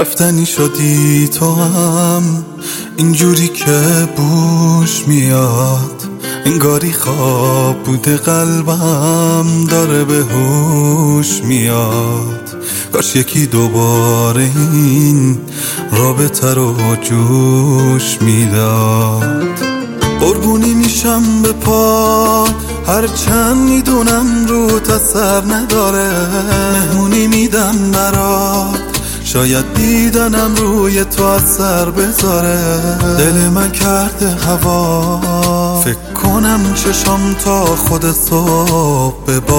رفتنی شدی تو هم اینجوری که بوش میاد، انگاری خواب بوده قلبم داره به هوش میاد. کاش یکی دوباره این رابطه رو جوش میداد. قربونی میشم به پا هرچند میدونم رو اثر نداره، مهمونی میدم برات شاید دیدنم روی تو اثر بذاره. دل من کرده هوا، فکر کنم چشم تا خود صبح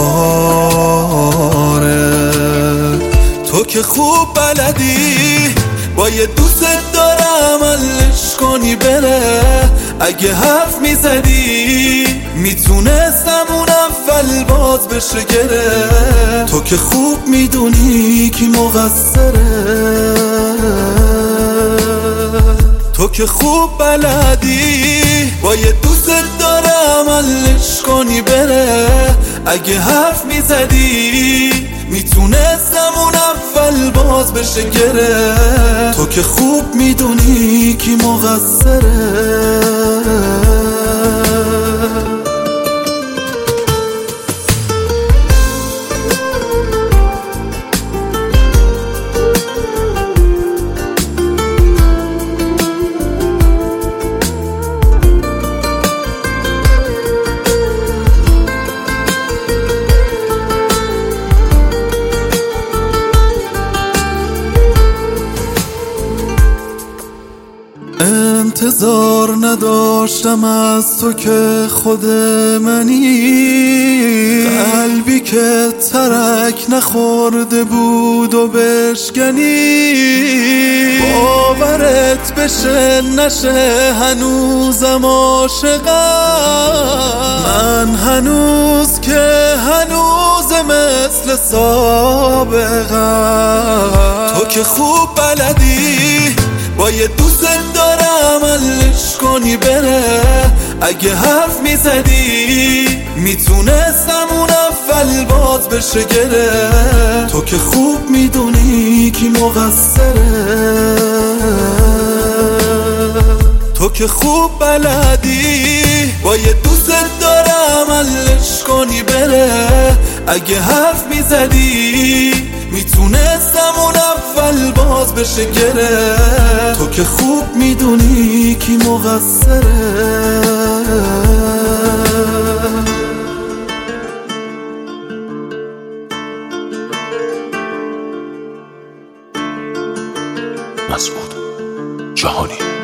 بباره. تو که خوب بلدی با یه دوست دارم علش کنی بره. اگه حرف میزدی میتونستم اون اول باز بشه گره. تو که خوب میدونی کی مقصره، تو که خوب بلدی با یه دوست دارم علش کنی بره. اگه حرف میزدی میتونستم اون اول باز بشه گره. تو که خوب میدونی کی مقصره. انتظار نداشتم از تو که خود منی، قلبی که ترک نخورده بود و بشکنی. باورت بشه نشه هنوزم عاشقم، من هنوز که هنوز مثل سابقم. تو که خوب بلدی با یه دوست دارم علش کنی بره. اگه حرف میزدی میتونستم اون اول باز بشه گره. تو که خوب میدونی کی مقصره، تو که خوب بلدی با یه دوست دارم علش کنی بره. اگه حرف میزدی میتونستم اون اول باز بشه گره. تو که خوب میدونی کی مقصره. مسعود جهانی.